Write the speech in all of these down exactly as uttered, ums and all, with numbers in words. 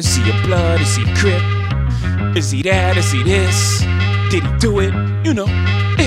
Is he a blood? Is he a crip? Is he that? Is he this? Did he do it? You know, it.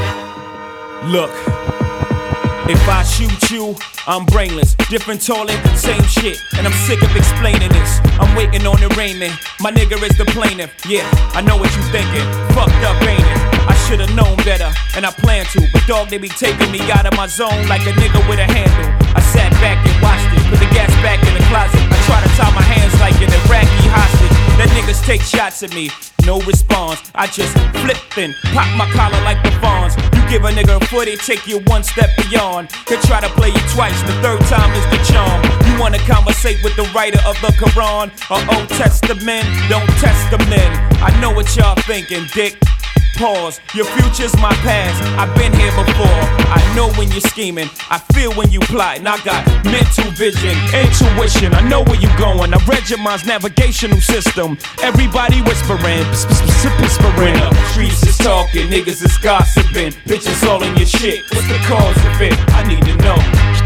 Look, if I shoot you, I'm brainless. Different toilet, same shit. And I'm sick of explaining this. I'm waiting on arraignment. My nigga is the plaintiff. Yeah, I know what you thinking. Fucked up, ain't it? I should've known better, and I plan to. But dog, they be taking me out of my zone like a nigga with a handle. I sat back and watched it, put the gas back in the closet. I try to tie my hands like an Iraqi hostage. Let niggas take shots at me, no response. I just flipped and pop my collar like the Fonz. You give a nigga a foot, it take you one step beyond. Could try to play you twice, the third time is the charm. You wanna conversate with the writer of the Quran or Old Testament? Don't test the men. I know what y'all thinking, dick. Pause, your future's my past. I've been here before. I know when you're scheming, I feel when you plotting. I got mental vision, intuition. I know where you going. I read your mind's navigational system. Everybody whispering, whispering. When the streets is talking, niggas is gossiping. Bitches all in your shit. What's the cause of it? I need to know.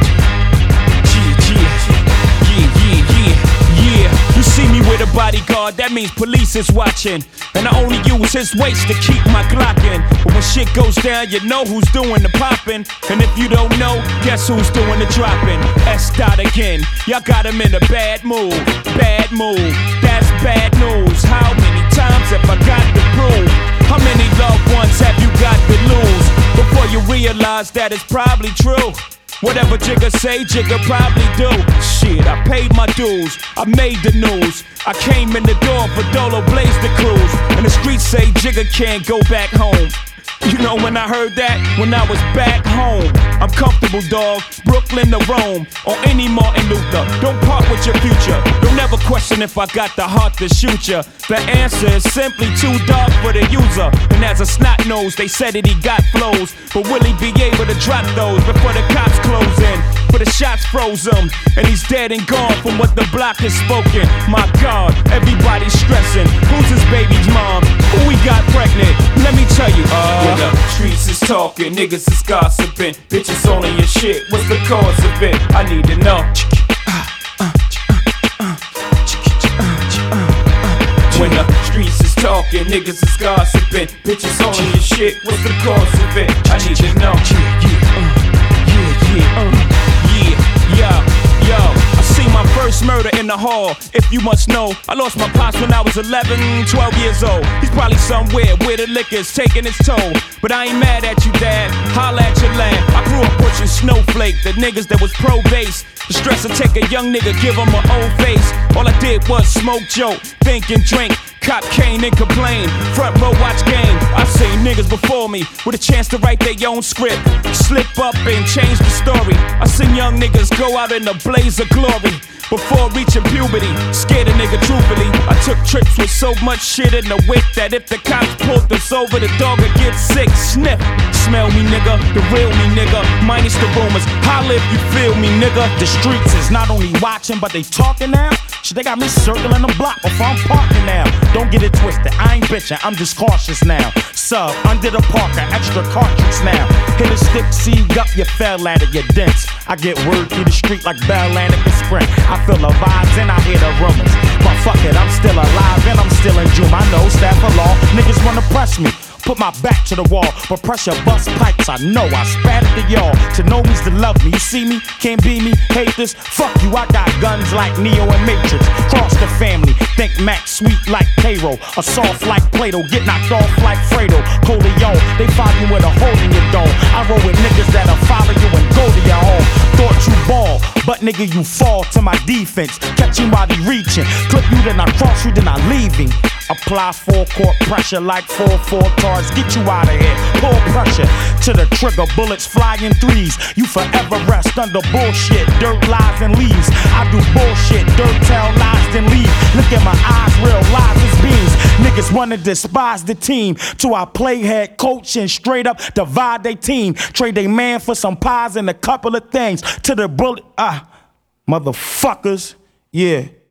Yeah, yeah, yeah, yeah, yeah. Yeah, you see me with a bodyguard, that means police is watching. And I only use his waist to keep my Glock in. But when shit goes down, you know who's doing the popping. And if you don't know, guess who's doing the dropping? S dot again, y'all got him in a bad mood. Bad mood, that's bad news. How many times have I got to prove? How many loved ones have you got to lose before you realize that it's probably true? Whatever Jigga say, Jigga probably do. Shit, I paid my dues, I made the news. I came in the door for Dolo Blaze the cruise. And the streets say Jigga can't go back home. You know when I heard that? When I was back home. I'm comfortable, dog, Brooklyn to Rome, or any Martin Luther. Don't part with your future. Don't ever question if I got the heart to shoot ya. The answer is simply too dark for the user. And as a snot nose, they said that he got flows, but will he be able to drop those before the cops close in? For the shots froze him, and he's dead and gone from what the block has spoken. My God, everybody's stressing. Who's his baby's mom? Who we got pregnant? Let me tell you, uh when the streets is talking, niggas is gossiping. Bitches all in your shit, what's the cause of it? I need to know. When the streets is talking, niggas is gossiping. Bitches all in your shit, what's the cause of it? I need to know. Yeah, yeah, uh, yeah, yeah, yo. I seen my first murder in the hall. If you must know, I lost my pops when I was eleven, twelve years old. He's probably somewhere where the liquor's taking its toll. But I ain't mad at you, Dad. Holla at your land. I grew up pushing Snowflake, the niggas that was pro-base. The stress will take a young nigga, give him an old face. All I did was smoke, joke, think and drink. Cop cane and complain, front row watch game. I've seen niggas before me with a chance to write their own script, slip up and change the story. I seen young niggas go out in a blaze of glory before reaching puberty. Scared a nigga truthfully. I took trips with so much shit in the whip that if the cops pulled us over, the dog would get sick. Sniff, smell me nigga, the real me nigga, minus the rumors. Holla if you feel me nigga. The streets is not only watching, but they talking now. Shit, they got me circling the block before I'm parking now. Don't get it twisted, I ain't bitching, I'm just cautious now. Sub, under the Parker, extra cartridge now. Hit a stick, see up, you fell at it, you dense. I get word through the street like Bell Atlantic and Sprint. I feel the vibes and I hear the rumors. But fuck it, I'm still alive and I'm still in June. I know staff of law, niggas wanna press me. Put my back to the wall, but pressure bust pipes. I know I spat it to y'all. To know me's to love me. You see me, can't be me, hate this. Fuck you, I got guns like Neo and Matrix. Cross the family, think Max sweet like Cairo. A soft like Plato, get knocked off like Fredo. Coleon, they find you with a hole in your dome. I roll with niggas that'll follow you and go to your home. Thought you ball, but nigga you fall to my defense. Catch you while he reaching. Clip you, then I cross you, then I leaving. Apply full court pressure like four four cars. Get you out of here. Pull pressure to the trigger. Bullets flying threes. You forever rest under bullshit. Dirt, lies, and leaves. I do bullshit. Dirt, tell lies, then leave. Look at my eyes, real lies as beans. Niggas wanna despise the team. To our playhead coach and straight up divide they team. Trade they man for some pies and a couple of things. To the bullet, ah, motherfuckers, yeah.